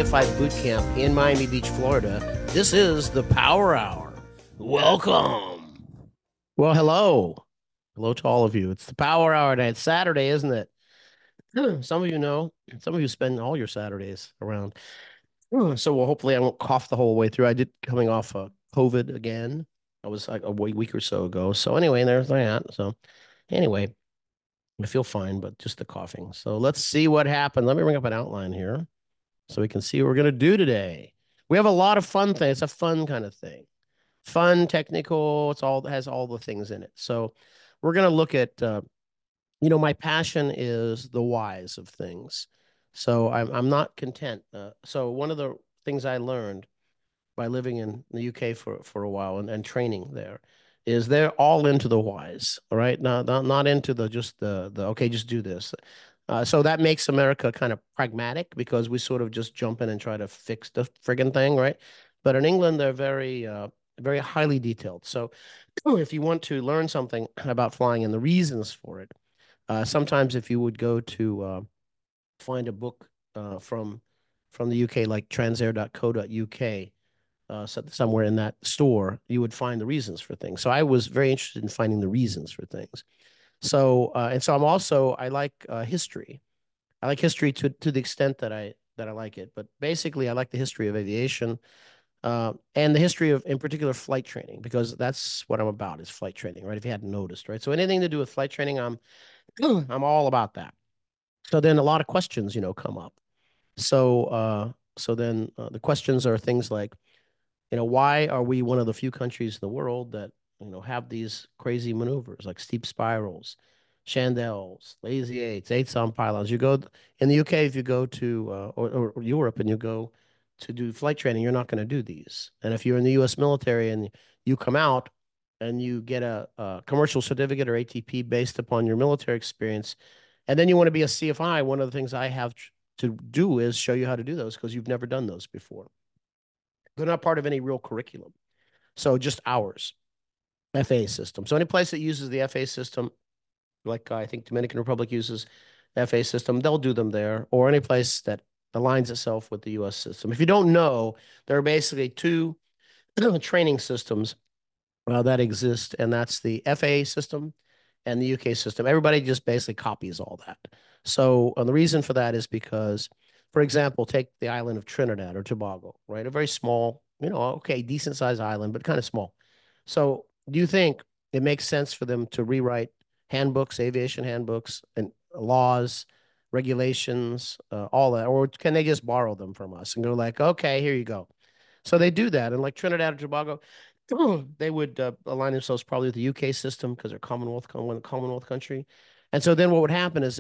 CA5 Boot Camp in Miami Beach, Florida. This is the Power Hour. Welcome. Well, hello. Hello to all of you. It's the Power Hour and it's Saturday, isn't it? Some of you know, some of you spend all your Saturdays around. So well, hopefully I won't cough the whole way through. I did coming off COVID again. I was like a week or so ago. So anyway, there's that. So anyway, I feel fine, but just the coughing. So let's see what happened. Let me bring up an outline here so we can see what we're going to do today. We have a lot of fun things. It's a fun kind of thing. Fun, technical, it has all the things in it. So we're going to look at my passion is the whys of things. So I'm not content. So one of the things I learned by living in the UK for a while and training there is they're all into the whys, all right? Not into the just the okay, just do this. So that makes America kind of pragmatic because we sort of just jump in and try to fix the friggin' thing, right? But in England, they're very highly detailed. So if you want to learn something about flying and the reasons for it, sometimes if you would go to find a book from the UK, like transair.co.uk, somewhere in that store, you would find the reasons for things. So I was very interested in finding the reasons for things. So and so I like history. I like history to the extent that I like it. But basically, I like the history of aviation and the history of, in particular, flight training because that's what I'm about is flight training, right? If you hadn't noticed, right? So anything to do with flight training, I'm all about that. So then a lot of questions, come up. So then the questions are things like, why are we one of the few countries in the world that, have these crazy maneuvers like steep spirals, chandelles, lazy eights on pylons? You go in the UK, if you go to or Europe and you go to do flight training, you're not going to do these. And if you're in the US military and you come out and you get a commercial certificate or ATP based upon your military experience, and then you want to be a CFI, one of the things I have to do is show you how to do those because you've never done those before. They're not part of any real curriculum. So just ours, FA system. So any place that uses the FA system, like I think Dominican Republic uses FA system, they'll do them there, or any place that aligns itself with the US system. If you don't know, there are basically two training systems that exist, and that's the FA system and the UK system. Everybody just basically copies all that. So the reason for that is because, for example, take the island of Trinidad or Tobago, right? A very small, okay, decent sized island, but kind of small. So do you think it makes sense for them to rewrite handbooks, aviation handbooks, and laws, regulations, all that, or can they just borrow them from us and go like, okay, here you go? So they do that, and like Trinidad or Tobago, they would align themselves probably with the UK system because they're Commonwealth country. And so then what would happen is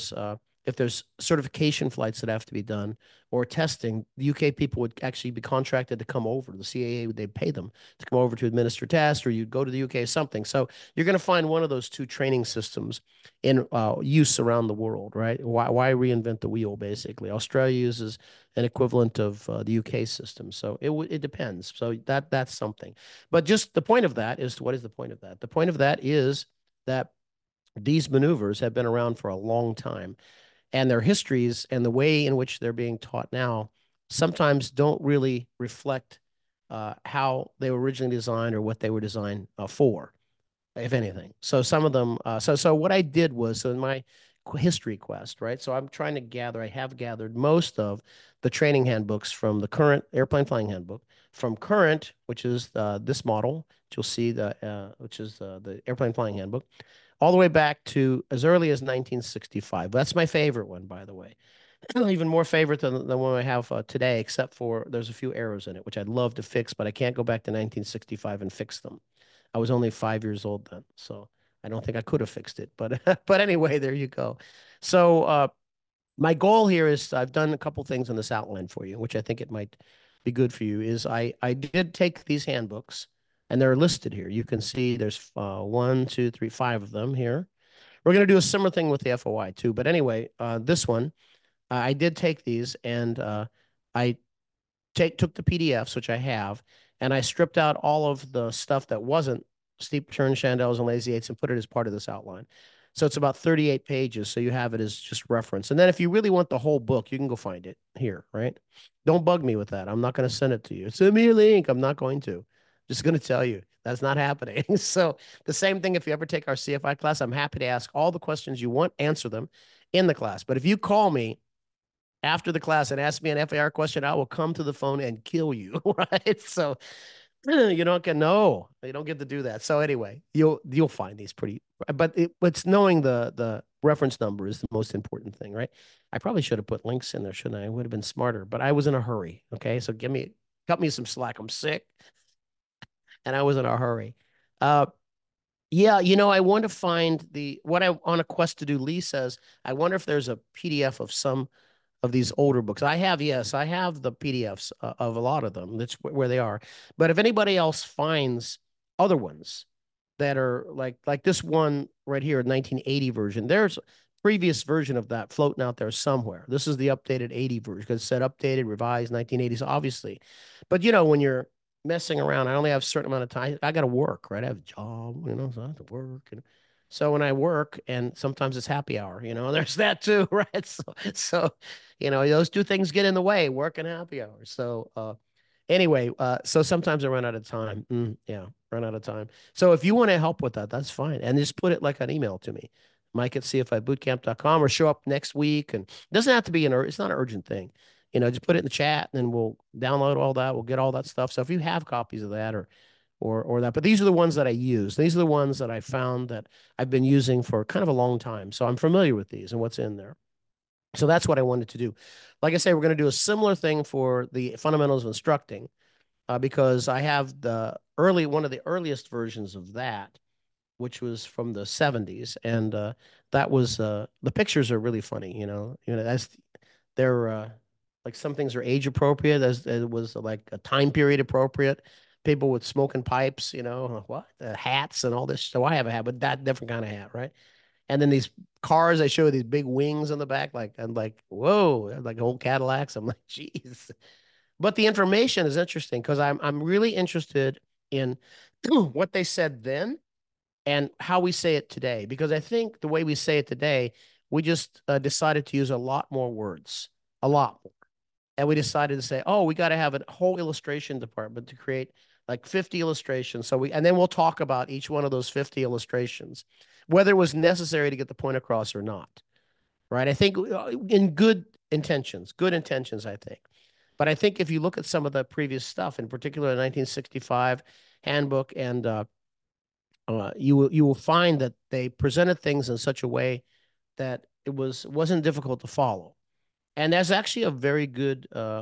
if there's certification flights that have to be done or testing, the UK people would actually be contracted to come over. The CAA, they'd pay them to come over to administer tests, or you'd go to the UK something. So you're going to find one of those two training systems in use around the world, right? Why reinvent the wheel, basically? Australia uses an equivalent of the UK system. So it depends. So that's something. But just the point of that is, what is the point of that? The point of that is that these maneuvers have been around for a long time, and their histories and the way in which they're being taught now sometimes don't really reflect how they were originally designed or what they were designed for, if anything. So some of them. So what I did was, so in my history quest, right? So I have gathered most of the training handbooks from the current airplane flying handbook, from current, which is this model, which you'll see which is the airplane flying handbook, all the way back to as early as 1965. That's my favorite one, by the way. Even more favorite than the one I have today, except for there's a few errors in it, which I'd love to fix, but I can't go back to 1965 and fix them. I was only 5 years old then, so I don't think I could have fixed it. But but anyway, there you go. So my goal here is I've done a couple things on this outline for you, which I think it might be good for you. Is I did take these handbooks, and they're listed here. You can see there's one, two, three, five of them here. We're going to do a similar thing with the FOI too. But anyway, this one I did take these, and I took the PDFs, which I have, and I stripped out all of the stuff that wasn't steep turn chandelles and lazy eights and put it as part of this outline. So it's about 38 pages. So you have it as just reference. And then if you really want the whole book, you can go find it here, right? Don't bug me with that. I'm not going to send it to you. Send me a link. I'm not going to. Just going to tell you that's not happening. So the same thing if you ever take our CFI class, I'm happy to ask all the questions you want, answer them in the class. But if you call me after the class and ask me an FAR question, I will come to the phone and kill you, right? So you don't get no, you don't get to do that. So anyway, you'll find these pretty, but it's knowing the reference number is the most important thing, right? I probably should have put links in there, shouldn't I? I would have been smarter, but I was in a hurry. Okay, so cut me some slack. I'm sick, and I was in a hurry. Yeah, I want to find what I on a quest to do. Lee says, I wonder if there's a PDF of some of these older books. Yes, I have the PDFs of a lot of them. That's where they are. But if anybody else finds other ones that are like this one right here, 1980 version, there's a previous version of that floating out there somewhere. This is the updated 80 version because it said updated, revised 1980s, obviously. But when you're messing around, I only have a certain amount of time. I got to work, right? I have a job, so I have to work. So when I work, and sometimes it's happy hour, there's that too, right? So those two things get in the way, work and happy hour. So anyway, so sometimes I run out of time. Yeah, run out of time. So if you want to help with that, that's fine. And just put it like an email to me, Mike@cfibootcamp.com, or show up next week. And it doesn't have to be it's not an urgent thing. Just put it in the chat and then we'll download all that. We'll get all that stuff. So if you have copies of that or that, but these are the ones that I use. These are the ones that I found that I've been using for kind of a long time. So I'm familiar with these and what's in there. So that's what I wanted to do. Like I say, we're going to do a similar thing for the fundamentals of instructing because I have one of the earliest versions of that, which was from the 70s. And that was, the pictures are really funny, as they're like some things are age appropriate, as it was like a time period appropriate. People with smoking pipes, what? Hats and all this. So I have a hat, but that different kind of hat, right? And then these cars, they show these big wings on the back, I'm like, whoa, like old Cadillacs. I'm like, geez. But the information is interesting because I'm really interested in what they said then and how we say it today. Because I think the way we say it today, we just decided to use a lot more words, a lot more. And we decided to say, oh, we got to have a whole illustration department to create like 50 illustrations. And then we'll talk about each one of those 50 illustrations, whether it was necessary to get the point across or not. Right. I think in good intentions, I think. But I think if you look at some of the previous stuff, in particular, the 1965 handbook, and you will find that they presented things in such a way that it wasn't difficult to follow. And there's actually a very good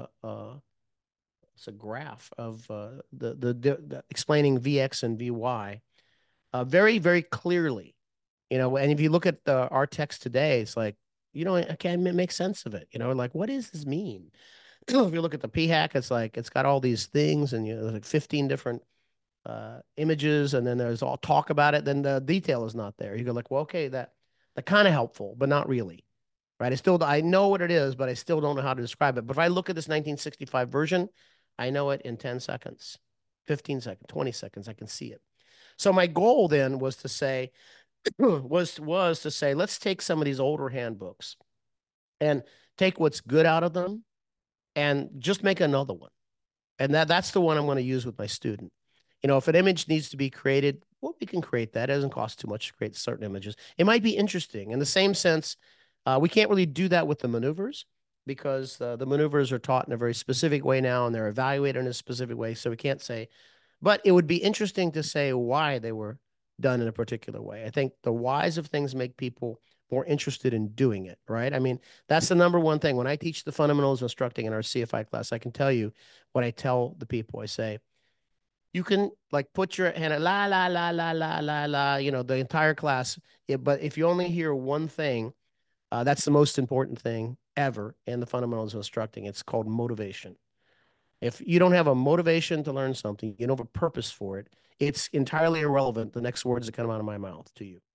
it's a graph of the explaining Vx and Vy very, very clearly. And if you look at our text today, it's like, I can't make sense of it. Like, what does this mean? If you look at the PHAC, it's like it's got all these things, and there's like 15 different images, and then there's all talk about it. Then the detail is not there. You go like, well, okay, that kind of helpful, but not really, right? I know what it is, but I still don't know how to describe it. But if I look at this 1965 version, I know it in 10 seconds, 15 seconds, 20 seconds. I can see it. So my goal then was to say, let's take some of these older handbooks and take what's good out of them and just make another one. And that's the one I'm going to use with my student. If an image needs to be created, well, we can create that. It doesn't cost too much to create certain images. It might be interesting. In the same sense, we can't really do that with the maneuvers because the maneuvers are taught in a very specific way now, and they're evaluated in a specific way. So we can't say, but it would be interesting to say why they were done in a particular way. I think the whys of things make people more interested in doing it, right? I mean, that's the number one thing. When I teach the fundamentals of instructing in our CFI class, I can tell you what I tell the people. I say, you can like put your hand at la, la, la, la, la, la, la, the entire class. But if you only hear one thing, that's the most important thing ever in the fundamentals of instructing. It's called motivation. If you don't have a motivation to learn something, you don't have a purpose for it, it's entirely irrelevant the next words that come out of my mouth to you.